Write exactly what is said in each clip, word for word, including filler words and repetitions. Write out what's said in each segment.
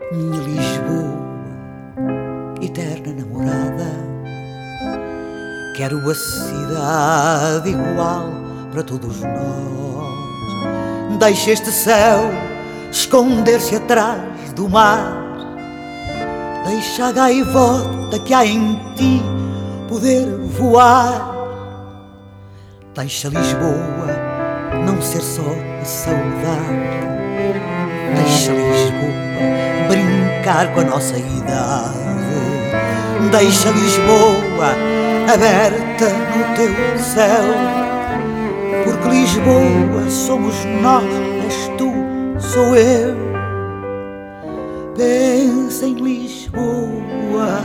Minha Lisboa, eterna namorada, quero a cidade igual para todos nós. Deixa este céu esconder-se atrás do mar, deixa a gaivota que há em ti poder voar. Deixa Lisboa não ser só a saudade, deixa Lisboa brincar com a nossa idade. Deixa Lisboa aberta no teu céu, porque Lisboa somos nós, és tu, sou eu. Pensa em Lisboa,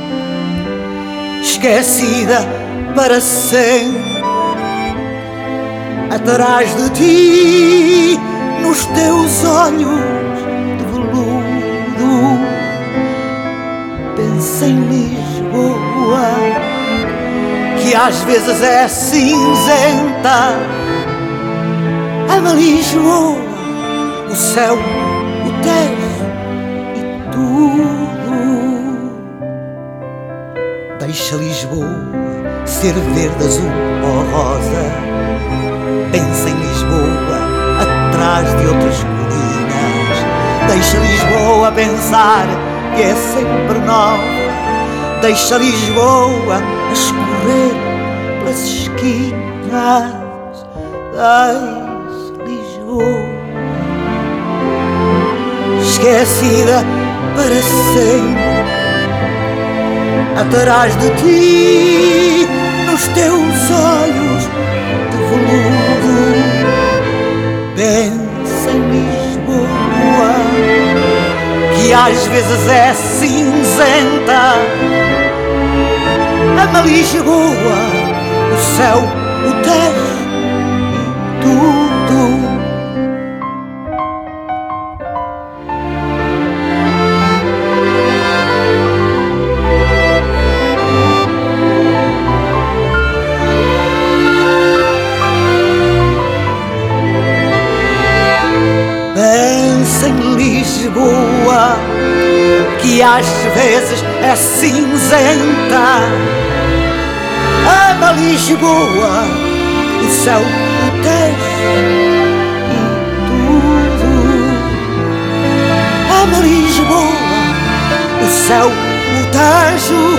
esquecida para sempre, atrás de ti, nos teus olhos de veludo. Pensa em Lisboa, que às vezes é cinzenta. Ama Lisboa, o céu, o Tejo e tudo. Deixa Lisboa ser verde, azul ou rosa. Pensa em Lisboa atrás de outras colinas. Deixa Lisboa pensar que é sempre nova. Deixa Lisboa a escorrer pelas esquinas. Deixa Lisboa esquecida para sempre, atrás de ti, nos teus olhos de veludo. Pensa em Lisboa, que às vezes é cinzenta. Ama Lisboa, o céu, o Tejo e tudo. Pensa em Lisboa, que às vezes é cinzenta. Ama Lisboa, o céu, o Tejo e tudo. Ama Lisboa, o céu, o Tejo